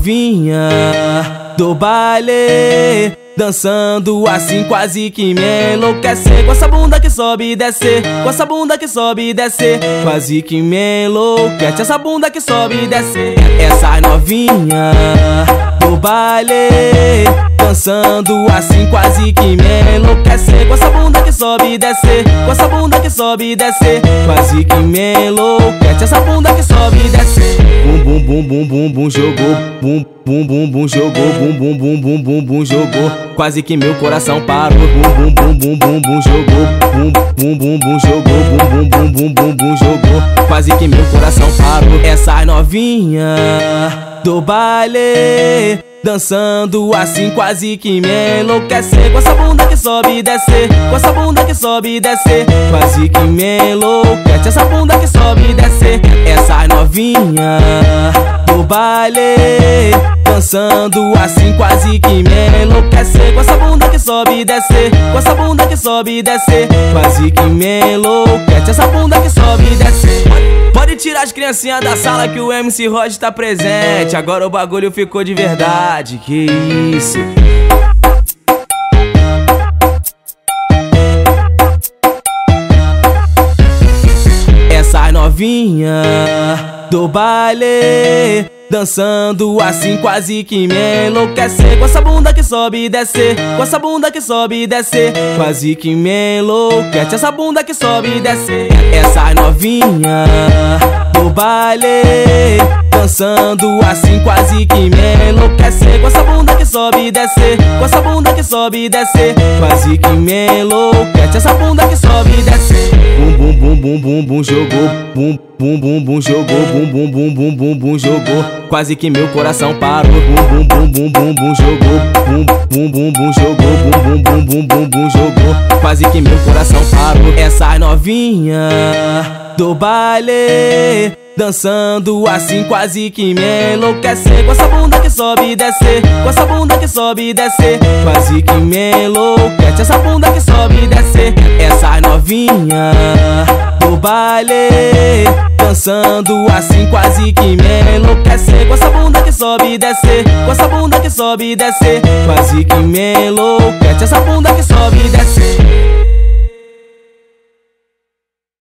novinha do baile, dançando assim quase que me enlouquecer. Com essa bunda que sobe e desce, com essa bunda que sobe e desce, quase que me enlouquece. Essa bunda que sobe e desce. Essa novinha do baile, dançando assim quase que me enlouquecer. Com essa bunda que sobe e desce, com essa bunda que sobe e desce, quase que me enlouquece. Essa bunda que sobe e desce. Bum bum bum bum bum bum jogou, bum bum bum bum jogou, bum bum bum bum bum bum jogou, quase que meu coração parou. Bum bum bum bum bum bum jogou, bum bum bum bum jogou, bum bum bum bum bum bum jogou, quase que meu coração parou. Essa novinha do baile, dançando assim quase que me enlouquecer. Com essa bunda que sobe e desce, com essa bunda que sobe e desce, quase que me enlouquece. Essa bunda que sobe e desce. Essa novinha do baile, dançando assim quase que me enlouquecer. Com essa bunda que sobe e desce, com essa bunda que sobe e desce, quase que me enlouquece. Essa bunda que sobe e desce. Pode tirar as criancinhas da sala que o MC Rod tá presente. Agora o bagulho ficou de verdade, que isso. Essa novinha do baile, dançando assim quase que me enlouquecer. Com essa bunda que sobe e desce, com essa bunda que sobe e desce, quase que me enlouquece. Essa bunda que sobe e desce. Essa novinha do baile, dançando assim quase que me enlouquecer. Com essa bunda que sobe e desce, com essa bunda que sobe e desce, quase que me enlouquece. Essa bunda que sobe e desce. Bum bum bum bum bum bum jogou, bum bum bum bum jogou, bum bum bum bum bum bum jogou, quase que meu coração parou. Bum bum bum bum bum bum jogou, bum bum bum bum jogou, bum bum bum bum bum jogou, quase que meu coração parou. Essa novinha do baile, dançando assim quase que me enlouquecer. Com essa bunda que sobe e desce, com essa bunda que sobe e desce, quase que me enlouquece. Essa bunda que sobe e desce. Essa novinha do baile, dançando assim quase que me enlouquecer. Com essa bunda que sobe e desce, com essa bunda que sobe e desce, quase que me enlouquece. Essa bunda que sobe